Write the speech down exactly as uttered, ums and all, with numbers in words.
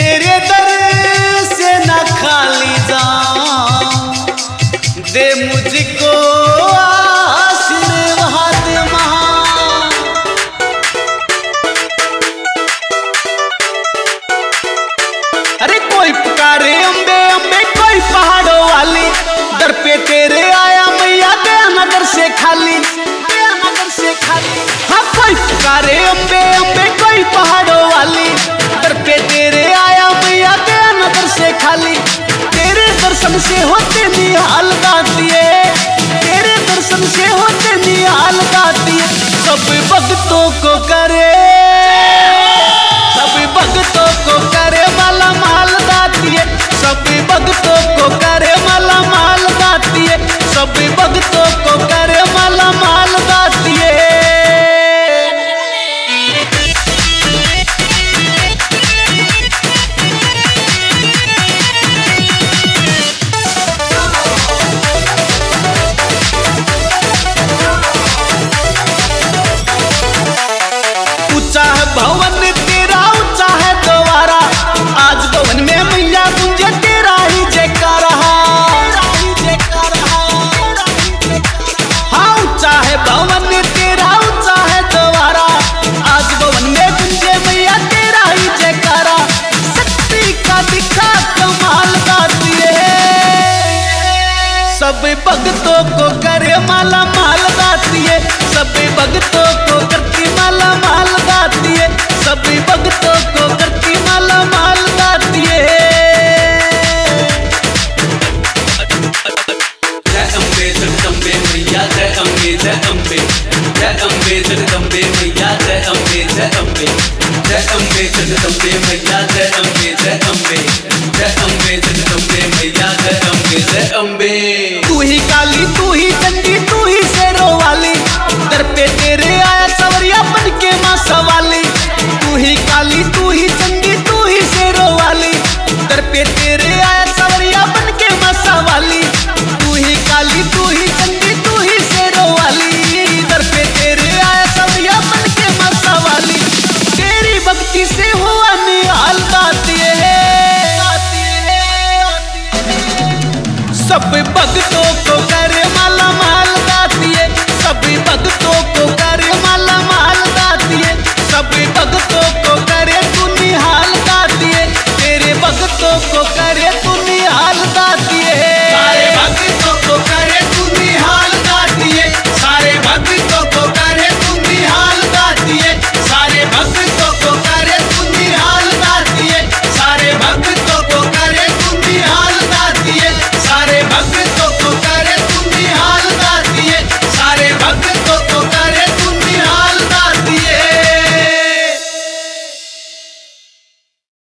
तेरे दर से न खाली जाऊं, दे मुझको आशीर्वाद मां। अरे कोई पुकारे अम्बे अम्बे कोई पहाड़ों वाली, दर पे तेरे आया मैया दया नगर से खाली, दया नगर से खाली। हाँ कोई पुकारे अम्बे अम्बे कोई पहाड़ों वाली, दर पे तेरे आया मैया दया नगर से खाली। तेरे दर्शन से होते निहाल गाती है, तेरे दर्शन से होते निहाल गाती है। सब भक्तों को करे, सब भक्तों को करे माला माल गाती है, सब भक्तों को करे माला माल गाती है, सब भक्तों को करे माला माल गाती है। ऊंचा है भवन तेरा, ऊंचा है द्वारा, आज भवन में मैया गुंजे तेरा ही जयकारा। हाँ ऊंचा है भवन तेरा, ऊंचा है द्वारा, आज भवन में गुंजे मैया तेरा ही जयकारा। शक्ति का दिखा कमाल गाती है, सब भक्तों को करे माला माल गाती है, सब भक्तों को करती माला माल गाती है, सब भक्तों